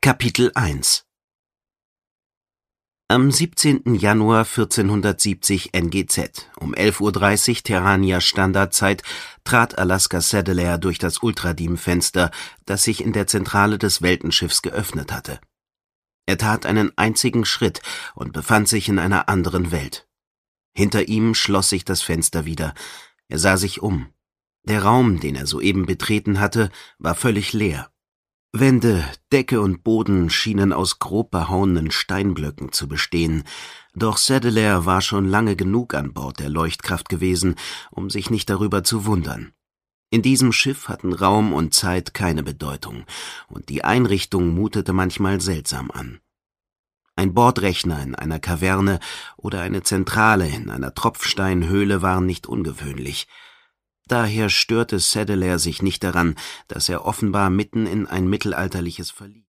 Kapitel 1 Am 17. Januar 1470 NGZ, um 11:30 Uhr Terrania Standardzeit, trat Alaska Sadelair durch das Ultradim-Fenster, das sich in der Zentrale des Weltenschiffs geöffnet hatte. Er tat einen einzigen Schritt und befand sich in einer anderen Welt. Hinter ihm schloss sich das Fenster wieder. Er sah sich um. Der Raum, den er soeben betreten hatte, war völlig leer. Wände, Decke und Boden schienen aus grob behauenen Steinblöcken zu bestehen, doch Sadelair war schon lange genug an Bord der Leuchtkraft gewesen, um sich nicht darüber zu wundern. In diesem Schiff hatten Raum und Zeit keine Bedeutung, und die Einrichtung mutete manchmal seltsam an. Ein Bordrechner in einer Kaverne oder eine Zentrale in einer Tropfsteinhöhle waren nicht ungewöhnlich. Daher störte Sadelair sich nicht daran, dass er offenbar mitten in ein mittelalterliches Verlies